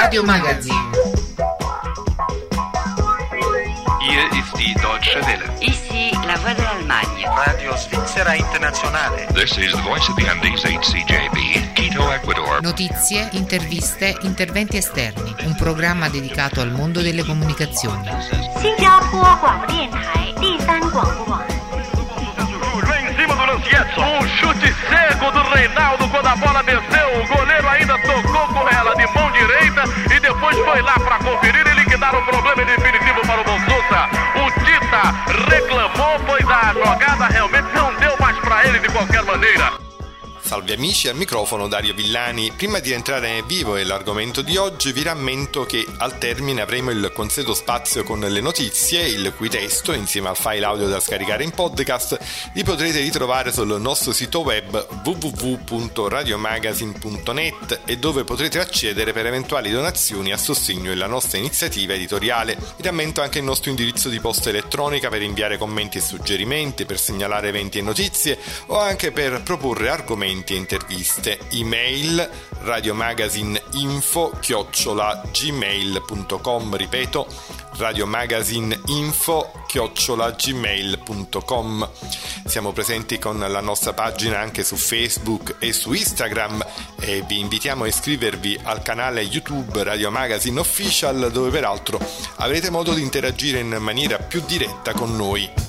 Radio Magazine. Hier ist die Deutsche Welle. Ici la voix de l'Allemagne. Radio Svizzera Internazionale. This is the voice of the Andes HCJB, Quito, Ecuador. Notizie, interviste, interventi esterni. Un programma dedicato al mondo delle comunicazioni. Em cima do Lancietto, chute cego do Reinaldo quando a bola desceu, o goleiro ainda tocou com ela de mão direita e depois foi lá para conferir e liquidar o problema definitivo para o Bolsonaro. O Tita reclamou, pois a jogada realmente não deu mais para ele de qualquer maneira. Salve amici, al microfono Dario Villani. Prima di entrare nel vivo e l'argomento di oggi vi rammento che al termine avremo il consueto spazio con le notizie, il cui testo, insieme al file audio da scaricare in podcast, li potrete ritrovare sul nostro sito web www.radiomagazine.net e dove potrete accedere per eventuali donazioni a sostegno della nostra iniziativa editoriale. Vi rammento anche il nostro indirizzo di posta elettronica per inviare commenti e suggerimenti, per segnalare eventi e notizie o anche per proporre argomenti e interviste. Email radiomagazineinfo@gmail.com. ripeto, radiomagazineinfo@gmail.com. Siamo presenti con la nostra pagina anche su Facebook e su Instagram e vi invitiamo a iscrivervi al canale YouTube Radio Magazine Official, dove peraltro avrete modo di interagire in maniera più diretta con noi.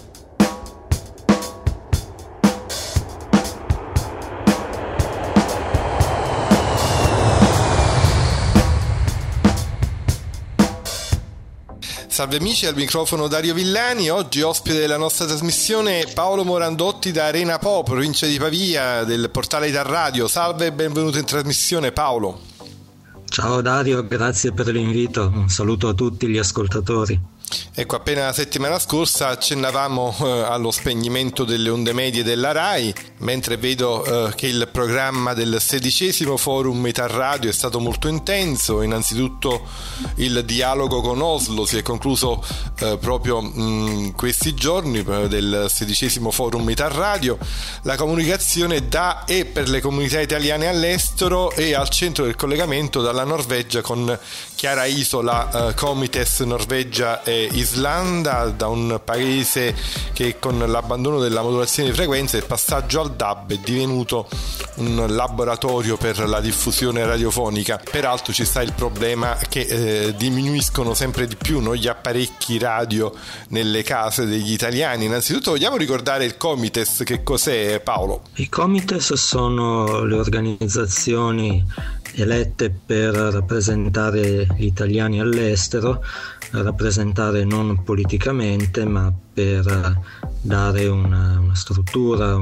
Salve amici, al microfono Dario Villani. Oggi ospite della nostra trasmissione Paolo Morandotti da Arena Po, provincia di Pavia, del portale Italradio. Salve e benvenuto in trasmissione, Paolo. Ciao Dario, grazie per l'invito. Un saluto a tutti gli ascoltatori. Ecco, appena la settimana scorsa accennavamo allo spegnimento delle onde medie della RAI, mentre vedo che il programma del 16° Forum Italradio è stato molto intenso. Innanzitutto il dialogo con Oslo si è concluso proprio questi giorni del 16° Forum Italradio. La comunicazione da e per le comunità italiane all'estero e al centro del collegamento dalla Norvegia con Chiara Isola, Comites Norvegia e Islanda, da un paese che con l'abbandono della modulazione di frequenze e il passaggio al DAB è divenuto un laboratorio per la diffusione radiofonica. Peraltro ci sta il problema che diminuiscono sempre di più gli apparecchi radio nelle case degli italiani. Innanzitutto vogliamo ricordare il Comites, che cos'è, Paolo? I Comites sono le organizzazioni elette per rappresentare gli italiani all'estero, rappresentare non politicamente ma per dare una struttura,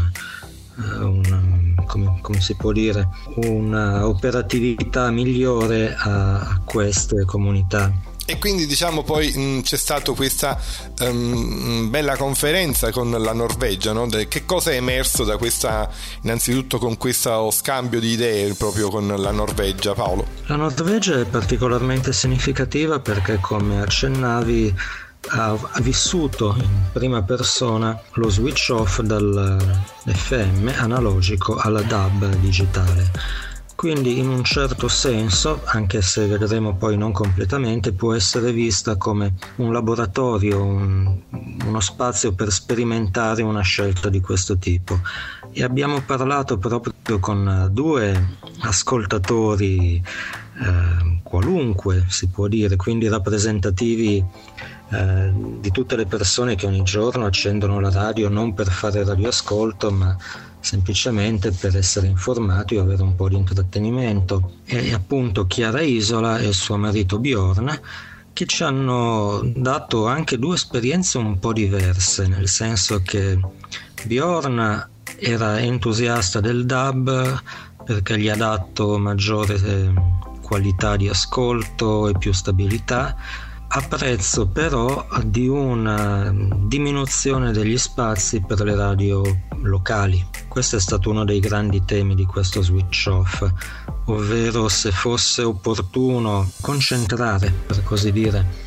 come si può dire, una operatività migliore a queste comunità. E quindi diciamo poi c'è stata questa bella conferenza con la Norvegia, no? Che cosa è emerso da questa, innanzitutto con questo scambio di idee proprio con la Norvegia, Paolo? La Norvegia è particolarmente significativa perché, come accennavi, ha vissuto in prima persona lo switch off dall'FM analogico alla DAB digitale. Quindi in un certo senso, anche se vedremo poi non completamente, può essere vista come un laboratorio, uno spazio per sperimentare una scelta di questo tipo. E abbiamo parlato proprio con due ascoltatori qualunque, si può dire, quindi rappresentativi di tutte le persone che ogni giorno accendono la radio non per fare radioascolto, ma semplicemente per essere informati o avere un po' di intrattenimento. E appunto Chiara Isola e suo marito Bjorn, che ci hanno dato anche due esperienze un po' diverse, nel senso che Bjorn era entusiasta del DAB perché gli ha dato maggiore qualità di ascolto e più stabilità, a prezzo però di una diminuzione degli spazi per le radio locali. Questo è stato uno dei grandi temi di questo switch off, ovvero se fosse opportuno concentrare, per così dire,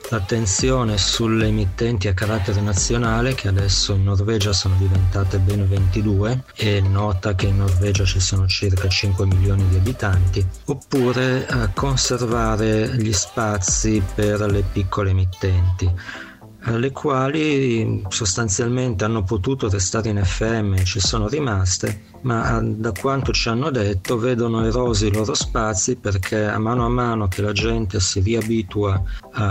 l'attenzione sulle emittenti a carattere nazionale, che adesso in Norvegia sono diventate ben 22, e nota che in Norvegia ci sono circa 5 milioni di abitanti, oppure conservare gli spazi per le piccole emittenti, le quali sostanzialmente hanno potuto restare in FM, ci sono rimaste, ma da quanto ci hanno detto vedono erosi i loro spazi, perché a mano che la gente si riabitua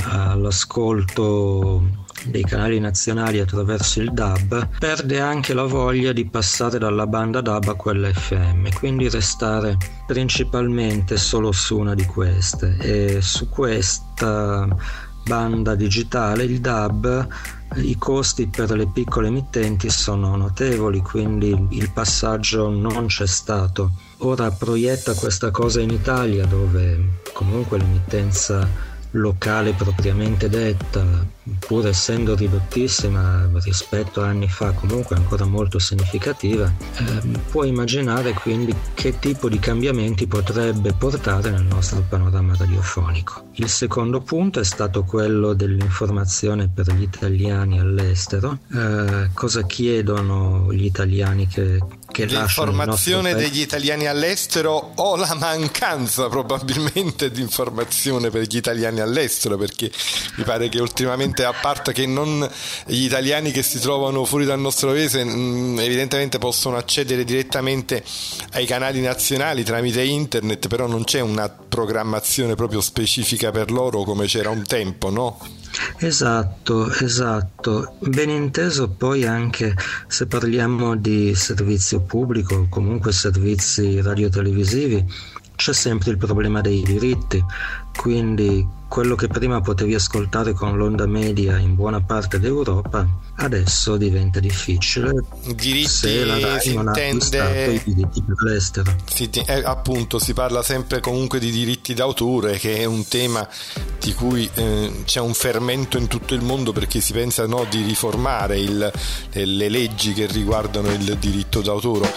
all'ascolto dei canali nazionali attraverso il DAB, perde anche la voglia di passare dalla banda DAB a quella FM, quindi restare principalmente solo su una di queste. E su questa banda digitale, il DAB, i costi per le piccole emittenti sono notevoli, quindi il passaggio non c'è stato. Ora proietta questa cosa in Italia, dove comunque l'emittenza locale propriamente detta, pur essendo ridottissima rispetto a anni fa, comunque ancora molto significativa, può immaginare quindi che tipo di cambiamenti potrebbe portare nel nostro panorama radiofonico. Il secondo punto è stato quello dell'informazione per gli italiani all'estero. Cosa chiedono gli italiani che l'informazione degli italiani all'estero, o la mancanza probabilmente di informazione per gli italiani all'estero, perché mi pare che ultimamente, a parte che non gli italiani che si trovano fuori dal nostro paese evidentemente possono accedere direttamente ai canali nazionali tramite internet, però non c'è una programmazione proprio specifica per loro come c'era un tempo, no? Esatto. Ben inteso poi anche se parliamo di servizio pubblico o comunque servizi radiotelevisivi, c'è sempre il problema dei diritti, quindi quello che prima potevi ascoltare con l'onda media in buona parte d'Europa adesso diventa difficile. Diritti, se la RAI non ha acquistato i diritti per l'estero. Appunto, si parla sempre comunque di diritti d'autore, che è un tema di cui c'è un fermento in tutto il mondo, perché si pensa di riformare le leggi che riguardano il diritto d'autore.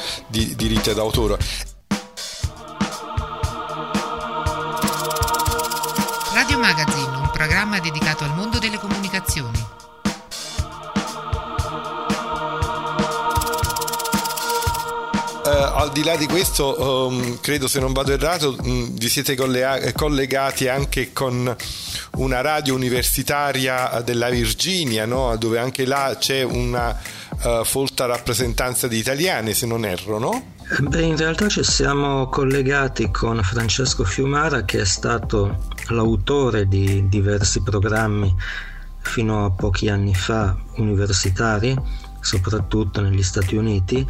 Radio Magazine, un programma dedicato al mondo delle comunicazioni. Al di là di questo, credo, se non vado errato, vi siete collegati anche con una radio universitaria della Virginia, no? Dove anche là c'è una folta rappresentanza di italiani, se non erro, no? Beh, in realtà ci siamo collegati con Francesco Fiumara, che è stato l'autore di diversi programmi fino a pochi anni fa universitari, soprattutto negli Stati Uniti,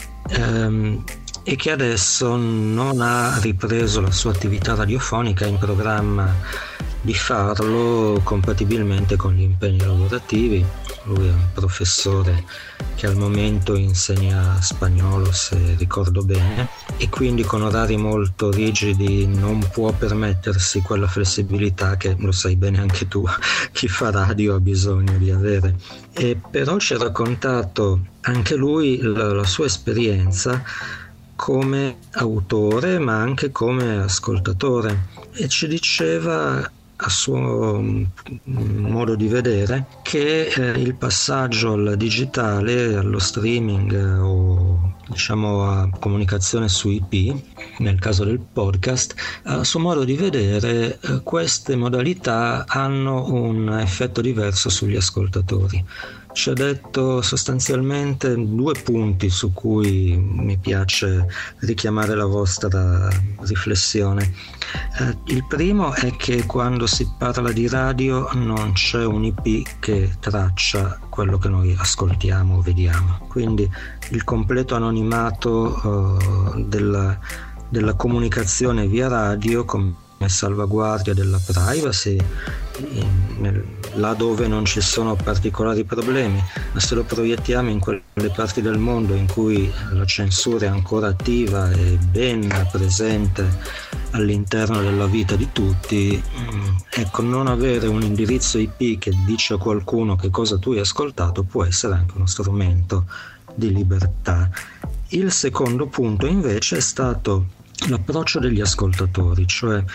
e che adesso non ha ripreso la sua attività radiofonica in programma di farlo compatibilmente con gli impegni lavorativi. Lui è un professore che al momento insegna spagnolo, se ricordo bene, e quindi con orari molto rigidi non può permettersi quella flessibilità che, lo sai bene anche tu, chi fa radio ha bisogno di avere. E però ci ha raccontato anche lui la sua esperienza come autore, ma anche come ascoltatore, e ci diceva, a suo modo di vedere, che il passaggio al digitale, allo streaming o diciamo a comunicazione su IP, nel caso del podcast, a suo modo di vedere queste modalità hanno un effetto diverso sugli ascoltatori. Ci ha detto sostanzialmente due punti su cui mi piace richiamare la vostra riflessione. Il primo è che quando si parla di radio non c'è un IP che traccia quello che noi ascoltiamo o vediamo, quindi il completo anonimato della comunicazione via radio come salvaguardia della privacy, là dove non ci sono particolari problemi, ma se lo proiettiamo in quelle parti del mondo in cui la censura è ancora attiva e ben presente all'interno della vita di tutti, ecco, non avere un indirizzo IP che dice a qualcuno che cosa tu hai ascoltato può essere anche uno strumento di libertà. Il secondo punto invece è stato l'approccio degli ascoltatori, cioè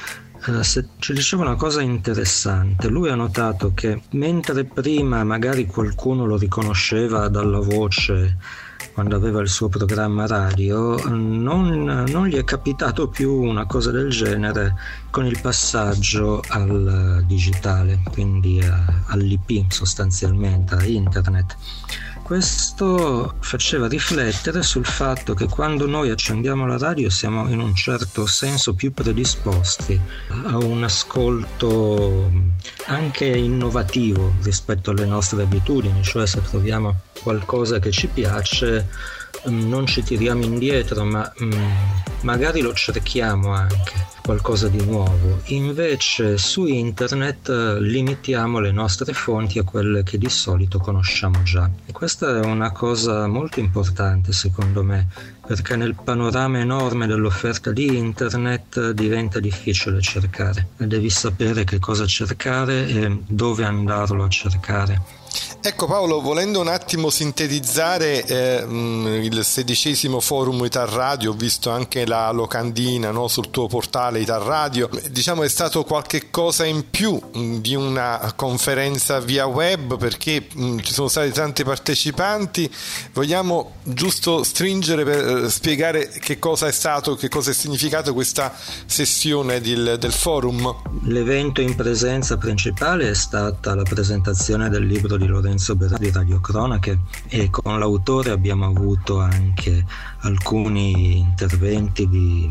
ci diceva una cosa interessante. Lui ha notato che mentre prima magari qualcuno lo riconosceva dalla voce quando aveva il suo programma radio, non gli è capitato più una cosa del genere con il passaggio al digitale, quindi all'IP sostanzialmente, a internet. Questo faceva riflettere sul fatto che quando noi accendiamo la radio siamo in un certo senso più predisposti a un ascolto anche innovativo rispetto alle nostre abitudini, cioè se troviamo qualcosa che ci piace non ci tiriamo indietro, ma magari lo cerchiamo anche, qualcosa di nuovo. Invece su internet limitiamo le nostre fonti a quelle che di solito conosciamo già, e questa è una cosa molto importante secondo me, perché nel panorama enorme dell'offerta di internet diventa difficile cercare, devi sapere che cosa cercare e dove andarlo a cercare. Ecco Paolo, volendo un attimo sintetizzare il 16° forum Ital Radio, ho visto anche la locandina, no, sul tuo portale Ital Radio, diciamo è stato qualche cosa in più di una conferenza via web, perché ci sono stati tanti partecipanti. Vogliamo giusto stringere per spiegare che cosa è stato, che cosa è significato questa sessione del forum? L'evento in presenza principale è stata la presentazione del libro di Lorenzo Berardi, Radiocronache, e con l'autore abbiamo avuto anche alcuni interventi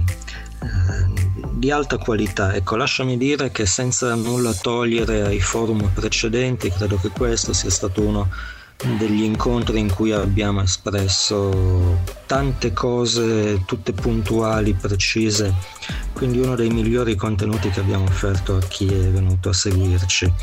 di alta qualità. Ecco, lasciami dire che senza nulla togliere ai forum precedenti, credo che questo sia stato uno degli incontri in cui abbiamo espresso tante cose, tutte puntuali, precise, quindi uno dei migliori contenuti che abbiamo offerto a chi è venuto a seguirci.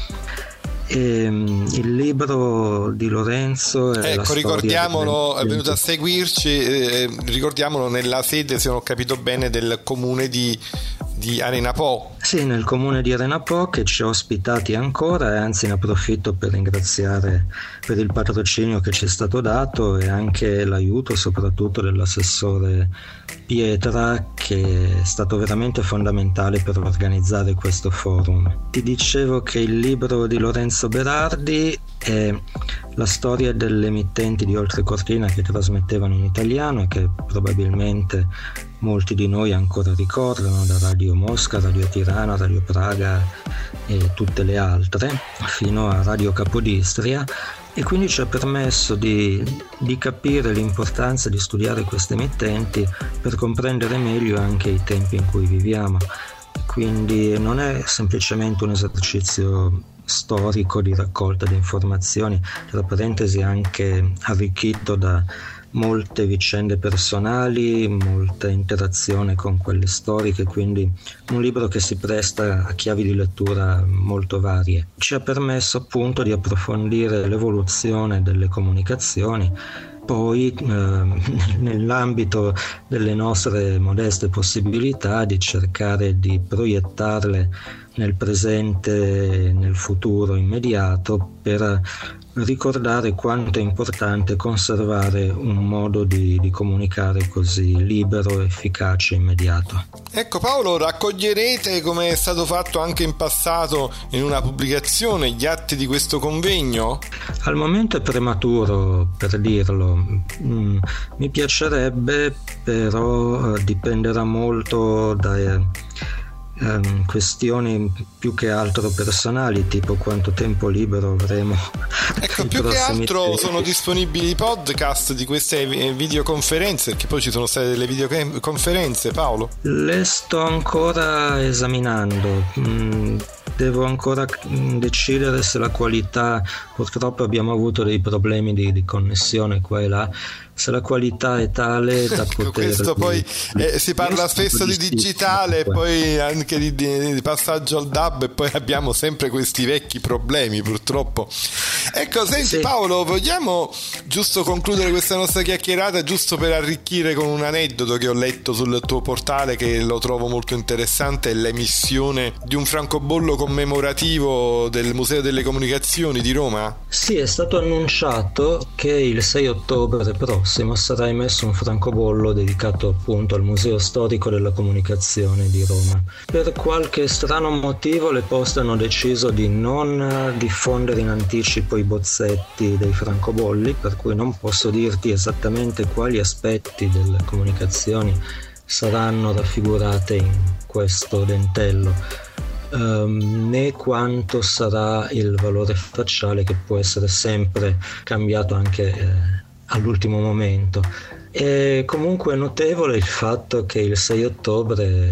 Il libro di Lorenzo è la storia, ricordiamolo, è venuto a seguirci, ricordiamolo nella sede, se non ho capito bene, del comune di Arena Po. Sì, nel comune di Arena Po, che ci ha ospitati ancora, e anzi ne approfitto per ringraziare per il patrocinio che ci è stato dato e anche l'aiuto soprattutto dell'assessore Pietra, che è stato veramente fondamentale per organizzare questo forum. Ti dicevo che il libro di Lorenzo Berardi è la storia delle emittenti di oltrecortina che trasmettevano in italiano e che probabilmente molti di noi ancora ricordano, da Radio Mosca, Radio Tirana, Radio Praga e tutte le altre, fino a Radio Capodistria, e quindi ci ha permesso di capire l'importanza di studiare queste emittenti per comprendere meglio anche i tempi in cui viviamo. Quindi non è semplicemente un esercizio storico di raccolta di informazioni, tra parentesi anche arricchito da molte vicende personali, molta interazione con quelle storiche, quindi un libro che si presta a chiavi di lettura molto varie. Ci ha permesso appunto di approfondire l'evoluzione delle comunicazioni, poi nell'ambito delle nostre modeste possibilità di cercare di proiettarle nel presente e nel futuro immediato, per ricordare quanto è importante conservare un modo di comunicare così libero, efficace e immediato. Ecco Paolo, raccoglierete, come è stato fatto anche in passato in una pubblicazione, gli atti di questo convegno? Al momento è prematuro per dirlo, mi piacerebbe, però dipenderà molto da questioni più che altro personali, tipo quanto tempo libero avremo. Ecco, più che altro sono disponibili i podcast di queste videoconferenze, perché poi ci sono state delle videoconferenze, Paolo? Le sto ancora esaminando, devo ancora decidere se la qualità, purtroppo abbiamo avuto dei problemi di connessione qua e là, se la qualità è tale da poter... Questo poi si parla spesso di digitale, poi anche di passaggio al DAB, e poi abbiamo sempre questi vecchi problemi purtroppo. Ecco, senti sì. Paolo, vogliamo giusto concludere questa nostra chiacchierata giusto per arricchire con un aneddoto che ho letto sul tuo portale, che lo trovo molto interessante, è l'emissione di un francobollo commemorativo del Museo delle Comunicazioni di Roma? Sì, è stato annunciato che il 6 ottobre prossimo prossimo sarà emesso un francobollo dedicato appunto al Museo Storico della Comunicazione di Roma. Per qualche strano motivo le Poste hanno deciso di non diffondere in anticipo i bozzetti dei francobolli, per cui non posso dirti esattamente quali aspetti delle comunicazioni saranno raffigurate in questo dentello, né quanto sarà il valore facciale, che può essere sempre cambiato anche all'ultimo momento. E comunque è notevole il fatto che il 6 ottobre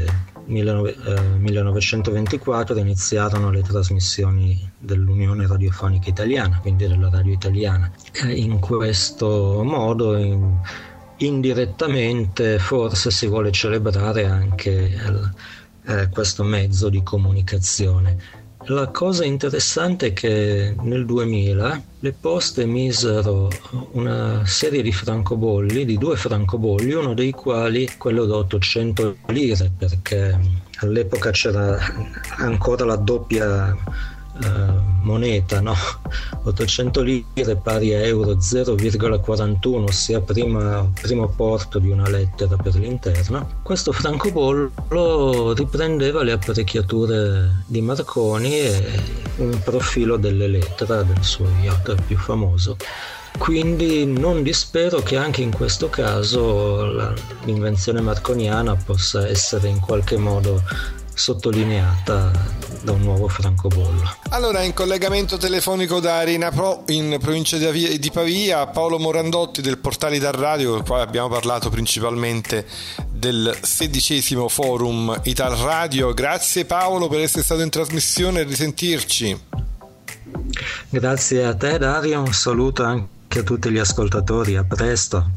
1924 iniziarono le trasmissioni dell'Unione Radiofonica Italiana, quindi della radio italiana. In questo modo indirettamente forse si vuole celebrare anche questo mezzo di comunicazione. La cosa interessante è che nel 2000 le Poste emisero una serie di francobolli, di 2 francobolli, uno dei quali quello da 800 lire, perché all'epoca c'era ancora la doppia moneta, no? 800 lire pari a euro 0,41, ossia primo porto di una lettera per l'interno. Questo francobollo riprendeva le apparecchiature di Marconi e un profilo dell'Elettra, del suo yacht più famoso. Quindi non dispero che anche in questo caso l'invenzione marconiana possa essere in qualche modo sottolineata da un nuovo francobollo. Allora, in collegamento telefonico da Arena Pro in provincia di Pavia, Paolo Morandotti del Portali dal Radio. Qua abbiamo parlato principalmente del 16° Forum Ital Radio. Grazie Paolo per essere stato in trasmissione e risentirci. Grazie a te Dario, un saluto anche a tutti gli ascoltatori, a presto.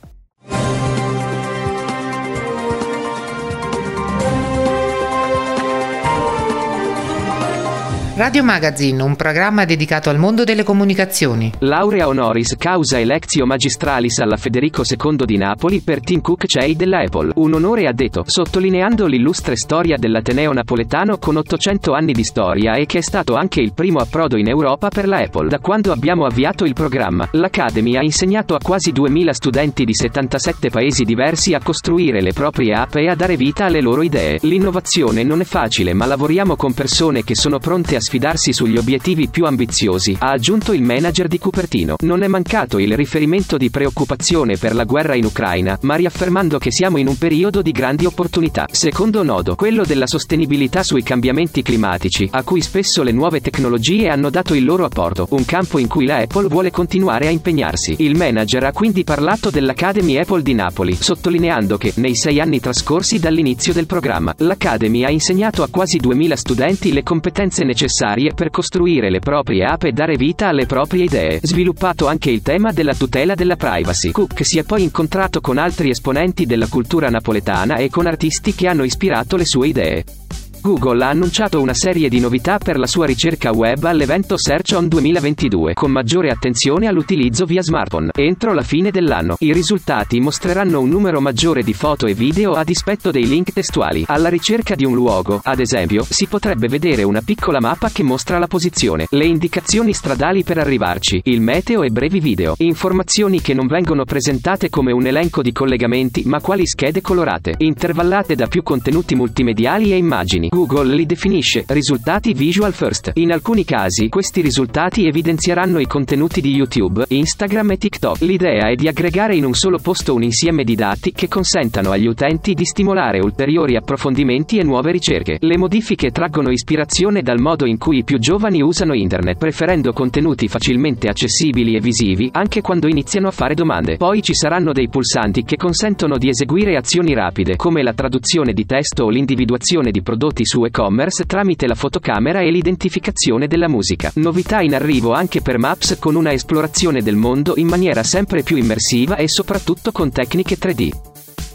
Radio Magazine, un programma dedicato al mondo delle comunicazioni. Laurea honoris causa electio magistralis alla Federico II di Napoli per Tim Cook CEI della Apple. Un onore addetto, sottolineando l'illustre storia dell'Ateneo napoletano con 800 anni di storia e che è stato anche il primo approdo in Europa per la Apple. Da quando abbiamo avviato il programma, l'Academy ha insegnato a quasi 2000 studenti di 77 paesi diversi a costruire le proprie app e a dare vita alle loro idee. L'innovazione non è facile, ma lavoriamo con persone che sono pronte a sfidarsi sugli obiettivi più ambiziosi, ha aggiunto il manager di Cupertino. Non è mancato il riferimento di preoccupazione per la guerra in Ucraina, ma riaffermando che siamo in un periodo di grandi opportunità. Secondo nodo, quello della sostenibilità sui cambiamenti climatici, a cui spesso le nuove tecnologie hanno dato il loro apporto, un campo in cui la Apple vuole continuare a impegnarsi. Il manager ha quindi parlato dell'Academy Apple di Napoli, sottolineando che, nei 6 anni trascorsi dall'inizio del programma, l'Academy ha insegnato a quasi 2000 studenti le competenze necessarie per costruire le proprie app e dare vita alle proprie idee. Sviluppato anche il tema della tutela della privacy. Cook si è poi incontrato con altri esponenti della cultura napoletana e con artisti che hanno ispirato le sue idee. Google ha annunciato una serie di novità per la sua ricerca web all'evento Search On 2022, con maggiore attenzione all'utilizzo via smartphone. Entro la fine dell'anno, i risultati mostreranno un numero maggiore di foto e video a dispetto dei link testuali. Alla ricerca di un luogo, ad esempio, si potrebbe vedere una piccola mappa che mostra la posizione, le indicazioni stradali per arrivarci, il meteo e brevi video. Informazioni che non vengono presentate come un elenco di collegamenti, ma quali schede colorate, intervallate da più contenuti multimediali e immagini. Google li definisce risultati visual first. In alcuni casi, questi risultati evidenzieranno i contenuti di YouTube, Instagram e TikTok. L'idea è di aggregare in un solo posto un insieme di dati che consentano agli utenti di stimolare ulteriori approfondimenti e nuove ricerche. Le modifiche traggono ispirazione dal modo in cui i più giovani usano internet, preferendo contenuti facilmente accessibili e visivi, anche quando iniziano a fare domande. Poi ci saranno dei pulsanti che consentono di eseguire azioni rapide, come la traduzione di testo o l'individuazione di prodotti su e-commerce tramite la fotocamera e l'identificazione della musica. Novità in arrivo anche per Maps, con una esplorazione del mondo in maniera sempre più immersiva e soprattutto con tecniche 3D.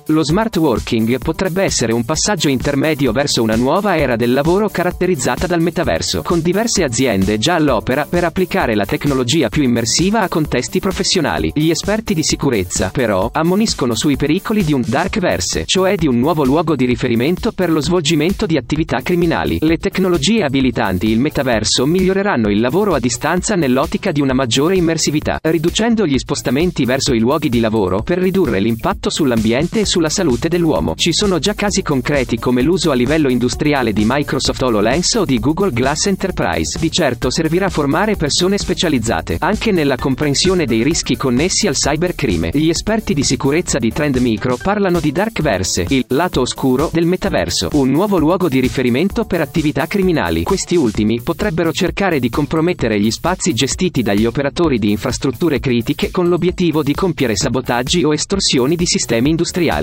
Lo smart working potrebbe essere un passaggio intermedio verso una nuova era del lavoro caratterizzata dal metaverso, con diverse aziende già all'opera per applicare la tecnologia più immersiva a contesti professionali. Gli esperti di sicurezza, però, ammoniscono sui pericoli di un darkverse, cioè di un nuovo luogo di riferimento per lo svolgimento di attività criminali. Le tecnologie abilitanti il metaverso miglioreranno il lavoro a distanza nell'ottica di una maggiore immersività, riducendo gli spostamenti verso i luoghi di lavoro per ridurre l'impatto sull'ambiente e sulla salute dell'uomo. Ci sono già casi concreti come l'uso a livello industriale di Microsoft HoloLens o di Google Glass Enterprise. Di certo servirà formare persone specializzate anche nella comprensione dei rischi connessi al cybercrime. Gli esperti di sicurezza di Trend Micro parlano di Darkverse, il lato oscuro del metaverso, un nuovo luogo di riferimento per attività criminali. Questi ultimi potrebbero cercare di compromettere gli spazi gestiti dagli operatori di infrastrutture critiche con l'obiettivo di compiere sabotaggi o estorsioni di sistemi industriali.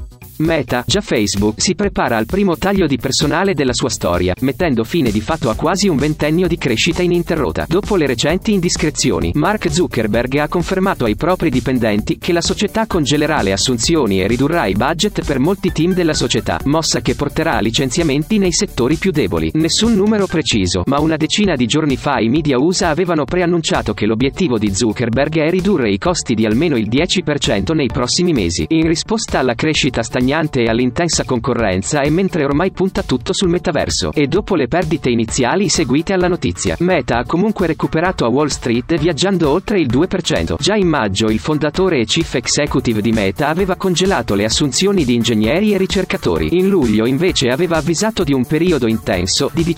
Meta, già Facebook, si prepara al primo taglio di personale della sua storia, mettendo fine di fatto a quasi un ventennio di crescita ininterrotta. Dopo le recenti indiscrezioni, Mark Zuckerberg ha confermato ai propri dipendenti che la società congelerà le assunzioni e ridurrà i budget per molti team della società, mossa che porterà a licenziamenti nei settori più deboli. Nessun numero preciso, ma una decina di giorni fa i media USA avevano preannunciato che l'obiettivo di Zuckerberg è ridurre i costi di almeno il 10% nei prossimi mesi, in risposta alla crescita stagnante e all'intensa concorrenza, e mentre ormai punta tutto sul metaverso. E dopo le perdite iniziali seguite alla notizia, Meta ha comunque recuperato a Wall Street viaggiando oltre il 2%. Già in maggio il fondatore e chief executive di Meta aveva congelato le assunzioni di ingegneri e ricercatori. In luglio invece aveva avvisato di un periodo intenso di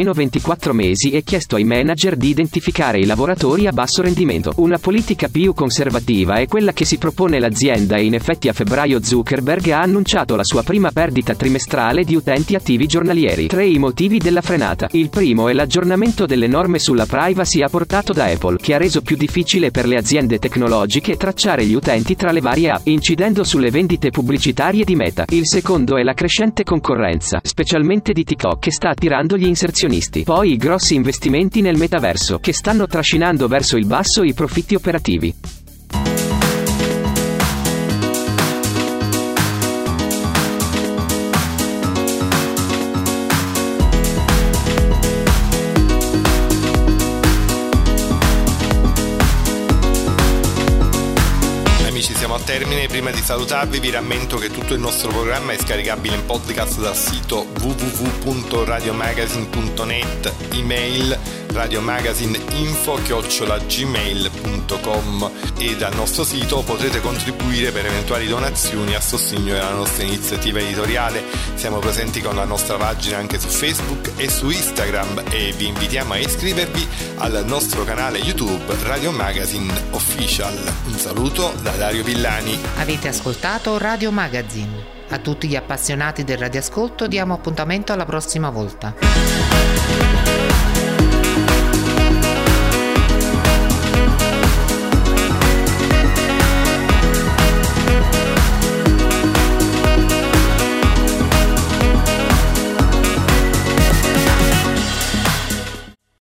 18-24 mesi e chiesto ai manager di identificare i lavoratori a basso rendimento. Una politica più conservativa è quella che si propone l'azienda, e in effetti a febbraio Zuckerberg ha annunciato la sua prima perdita trimestrale di utenti attivi giornalieri. 3 i motivi della frenata. Il primo è l'aggiornamento delle norme sulla privacy apportato da Apple, che ha reso più difficile per le aziende tecnologiche tracciare gli utenti tra le varie app, incidendo sulle vendite pubblicitarie di Meta. Il secondo è la crescente concorrenza, specialmente di TikTok, che sta attirando gli inserzionisti. Poi i grossi investimenti nel metaverso, che stanno trascinando verso il basso i profitti operativi. Siamo al termine. Prima di salutarvi vi rammento che tutto il nostro programma è scaricabile in podcast dal sito www.radiomagazine.net, email radiomagazineinfo@gmail.com, e dal nostro sito potrete contribuire per eventuali donazioni a sostegno della nostra iniziativa editoriale. Siamo presenti con la nostra pagina anche su Facebook e su Instagram, e vi invitiamo a iscrivervi al nostro canale YouTube Radio Magazine Official. Un saluto da Dario Villani. Avete ascoltato Radio Magazine. A tutti gli appassionati del radioascolto diamo appuntamento alla prossima volta.